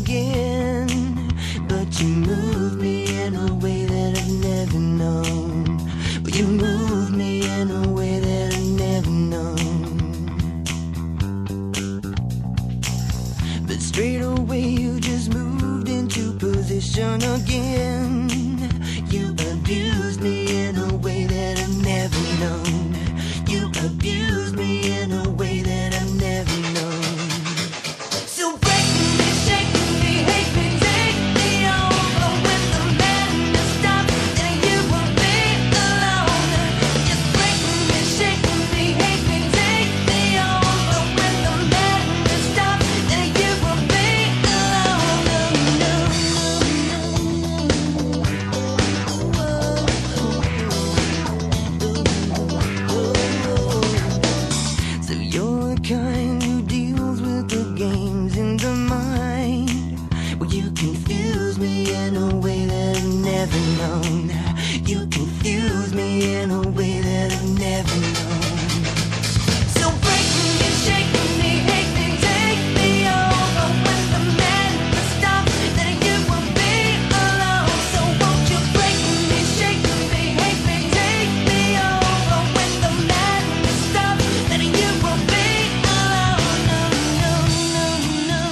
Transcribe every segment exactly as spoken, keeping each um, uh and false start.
again. But you moved me in a way that I've never known. Well, you moved me in a way that I've never known. But straight away you just moved into position again. You abused me in a way that I've never known. You abused me in a way that I've never known. So break me, shake me, hate me, take me over. When the madness stops, then you will be alone. Just break me, shake me, hate me, take me over. When the madness stops, then you will be alone. No, so you're the kind who deals with the games in the mind. Well, you confuse me in a way that I've never known. You confuse me in a way that I've never known. So break me, shake me, hate me, take me over. When the madness stops, then you will be alone. So won't you break me, shake me, hate me, take me over. When the madness stops, then you will be alone. No, no, no, no.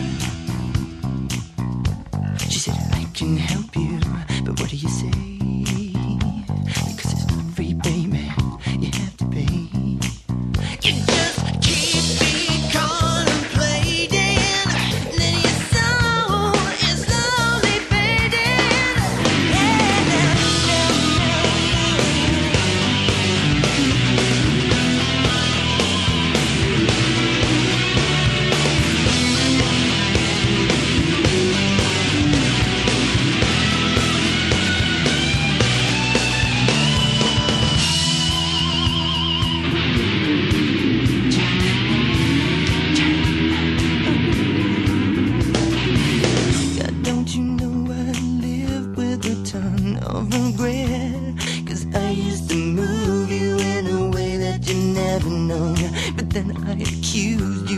She said, I can help you, but what do you say? Because it's not free, baby, you have to pay. You just keep me contemplating, then your soul is slowly fading. Yeah, now, now, God, don't you know I live with a ton of regret? Cause I used to move you in a way that you never known. But then I accused